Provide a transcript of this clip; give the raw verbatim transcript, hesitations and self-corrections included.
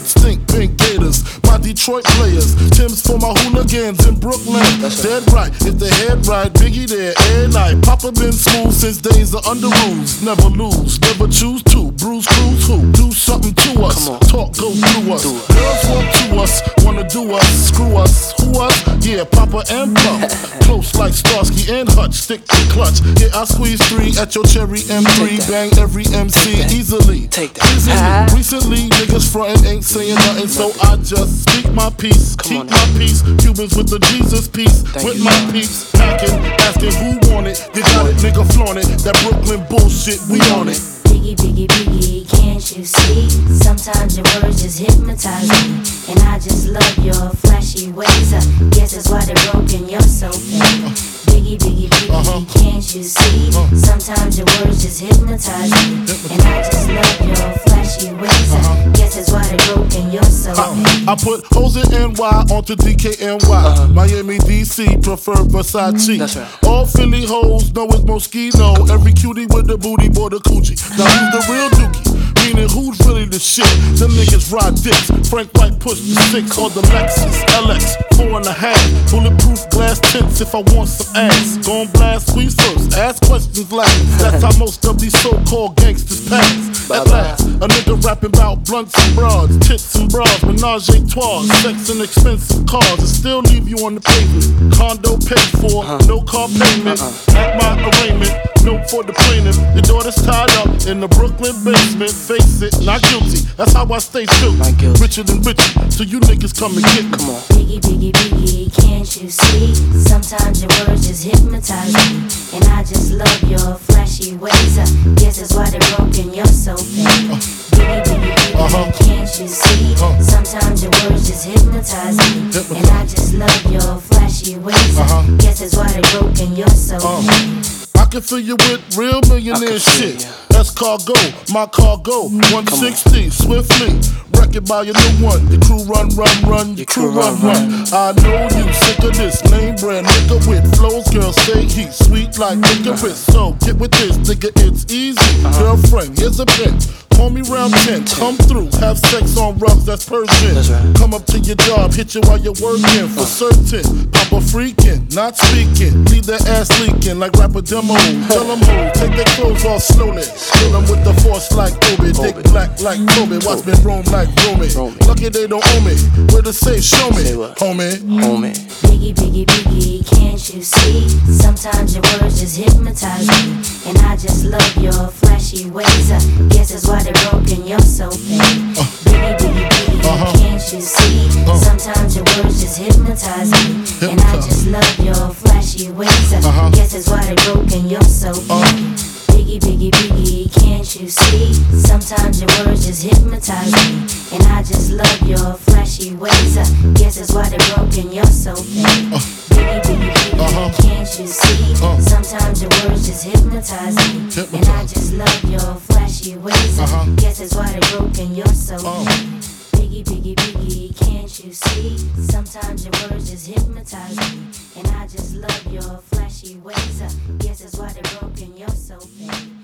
stink pink gators. My Detroit players, Tim's for my hooligans in Brooklyn. That's Dead right, if the head right, Biggie there every night. Papa been smooth since days of under rules. Never lose, never choose to. Bruise, cruise, who? Do something to us. Talk, go through us. Girls want to us, wanna do us. Screw us, who us? Yeah, Papa and Puff. Close like Starsky and Hutch, stick to clutch. Yeah, I squeeze three at your cherry M three. Bang every M C easily. Take that. Recently, recently, niggas frontin' ain't saying nothing, so I just speak my peace. Keep my peace. Cubans with the Jesus peace. With my peace. Packing, asking who want it. You got it, nigga, flaunt it. That Brooklyn bullshit, we on it. Biggie, biggie, biggie, can't you see? Sometimes your words just hypnotize me, and I just love your flashy ways. I guess that's why they're broken, you're so fake. Biggie, biggie, biggie, uh-huh. can't you see? Sometimes your words just hypnotize me, and I just love your flashy ways. I guess that's why they're broken, you're so fake. I put hoes in N Y onto D K N Y. Uh-huh. Miami, D C, prefer Versace. That's right. All Philly hoes know it's Moschino. Every cutie with the booty, boy, the coochie. Now who's the real dookie? Meaning who's really the shit? Them niggas ride dicks. Frank White push the six or the Lexus L X four and a half. Bulletproof glass tints if I want some ass. Gon' blast squeeze first, ask questions last. That's how most of these so-called gangsters pass. At last, a nigga rapping about blunts and broads, tits and bras, menage a trois, sex and expensive cars, and still leave you on the pavement. Condo paid for, no car payment. At my arraignment, note for the plaintiff. Your daughter's tied up in the Brooklyn basement. Face it, not guilty. That's how I stay still. Richer than richer, so you niggas come and get me. Come on. Biggie, biggie, biggie, can't you see? Sometimes your words just hypnotize me, and I just love your flashy ways. I guess that's why they're broken, you're so fake. Biggie, biggie, biggie, Uh-huh. can't you see? Uh. Sometimes your words just hypnotize me, and I just love your flashy ways. Uh-huh. I guess that's why they're broken, you're so Uh. fake. I can fill you with real millionaire shit. That's cargo, my cargo. one sixty, swiftly. Wreck it by your new one. Your crew run, run, run. Your crew run, run. I know you sick of this name brand nigga with flows. Girl, say he's sweet like licorice. So get with this, nigga, it's easy. Girlfriend, here's a pin. Call me round ten, come through, have sex on rugs, that's Persian. That's right. Come up to your job, hit you while you're working, for certain. Papa freaking, not speaking, leave that ass leaking like rapper demo. Tell them ho, take their clothes off slowly. Kill them with the force like Obi, dick black like Kobe. Watch me roam like Romy. Lucky they don't owe me, where to say show me, homie. Homie. Biggie, biggie, biggie, can't you see? Sometimes your words just hypnotize me, and I just love your flashy ways. I guess that's why they're broken, you're so fake. Biggie, biggie, biggie, Uh-huh. can't you see? Uh. Sometimes your words just hypnotize me, and I just love your flashy ways. I Uh-huh. guess that's why they're broken, you're so fake. Biggie, biggie, biggie, can't you see? Sometimes your words just hypnotize me, and I just love your flashy ways. I guess that's why they're broken, you're so fake. Biggie, biggie, biggie, Uh-huh. can't you see? Uh. Sometimes your words just hypnotize me, and I just love your flashy ways. I Uh-huh. guess that's why they're broken, you're so Uh. fake. Biggie, biggie, biggie, can't you see? Sometimes your words just hypnotize me, and I just love your flashy ways. I guess that's why they're broken, you're so fake.